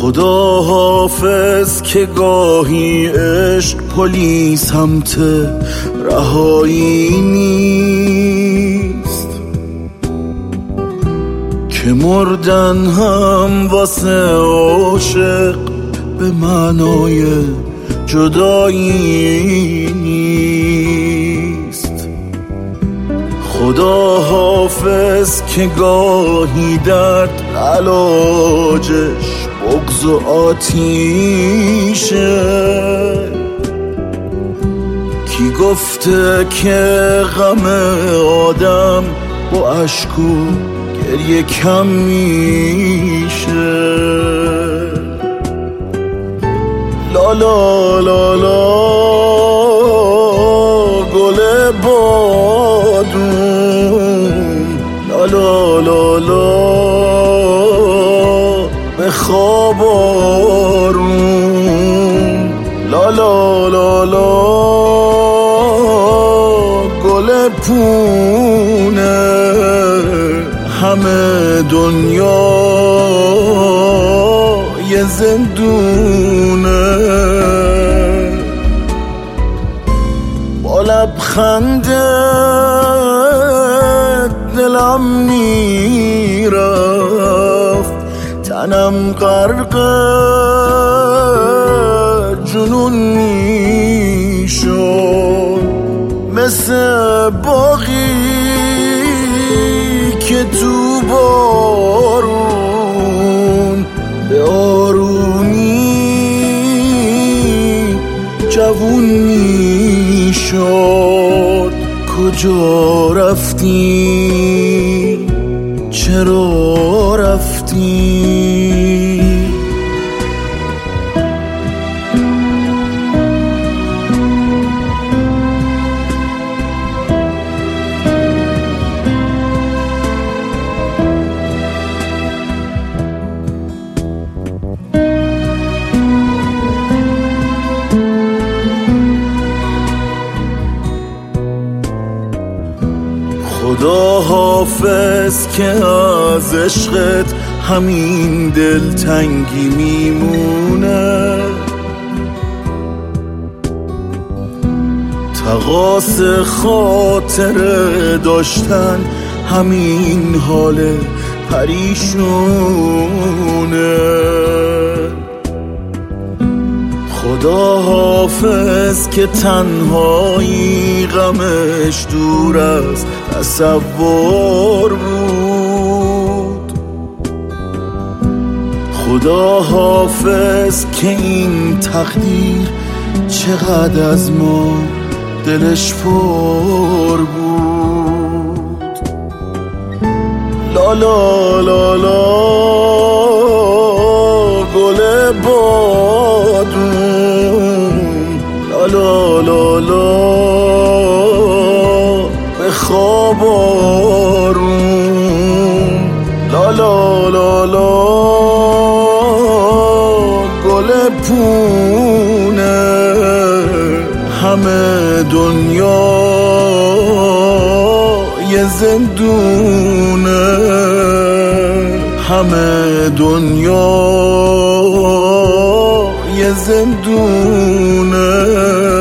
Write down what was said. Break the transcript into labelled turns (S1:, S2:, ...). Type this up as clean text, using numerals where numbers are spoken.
S1: خدا حافظ که گاهی عشق پلی سمت رهایی نیست، که مردن هم واسه عاشق به معنای جدایی نیست. خدا حافظ که گاهی درد علاجش بغض و آتیشه. کی گفته که غم آدم با اشک و گریه کم میشه؟ لا لا لا لا گل بادون، لا لا لا لا به خواب آروم، لا لا لا لا گل پونه. همه دنیا یه زندونه، با لبخنده دلم میرفت، تنم غرق جنون میشد، مثل باغی که تو بارون به آرومی جوون میشد. کجا رفتی؟ چرا رفتی؟ خدا حافظ که از عشقت همین دلتنگی میمونه، تقاص خاطر داشتن همین حال پریشونه. خدا حافظ که تنهایی غمش دور از تصور بود. خدا حافظ که این تقدیر چقدر از ما دلش پر بود. لا لا لا لا گل بادون، لا لا لا لا به خواب آروم، لا لا لا لا گل پونه. همه دنیا یه زندونه، همه دنیا یه زندونه.